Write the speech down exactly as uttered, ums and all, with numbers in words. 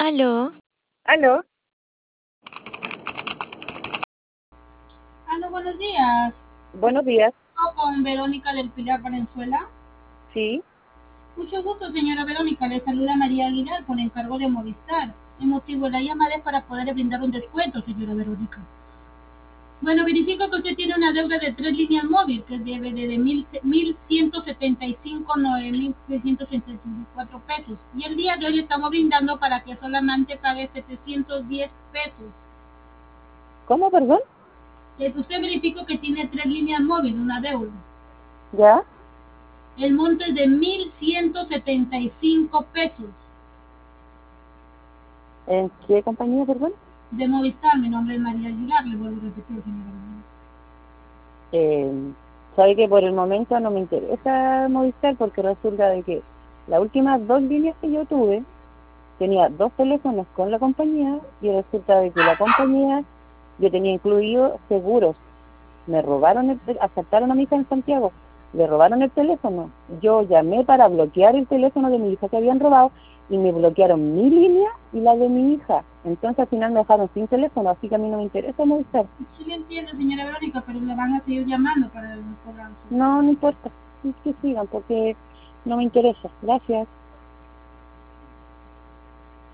Aló, Aló, Aló, buenos días. buenos días. Hablo con Verónica del Pilar Valenzuela. Sí, Mucho gusto, señora Verónica. Le saluda María Aguilar con encargo de Movistar. El motivo de la llamada es para poder brindar un descuento, señora Verónica. Bueno, verifico que usted tiene una deuda de tres líneas móviles que debe de mil ciento setenta y cinco, nueve mil trescientos setenta y cuatro pesos. Y el día de hoy estamos brindando para que solamente pague setecientos diez pesos. ¿cómo, perdón? Eh, Usted verificó que tiene tres líneas móviles, una deuda. ¿Ya? El monto es de mil ciento setenta y cinco pesos. ¿En qué compañía, perdón? De Movistar, mi nombre es María Aguilar, le vuelvo a repetir, señora. Eh, sabe que por el momento no me interesa Movistar porque resulta de que las últimas dos líneas que yo tuve, tenía dos teléfonos con la compañía y resulta de que la compañía, yo tenía incluido seguros. Me robaron, el, asaltaron a mi hija en Santiago, le robaron el teléfono. Yo llamé para bloquear el teléfono de mi hija que habían robado y me bloquearon mi línea y la de mi hija. Entonces al final me dejaron sin teléfono, así que a mí no me interesa Movistar. Sí le entiendo, señora Verónica, pero le van a seguir llamando para cobrar. No, no importa, es que sigan porque no me interesa. Gracias.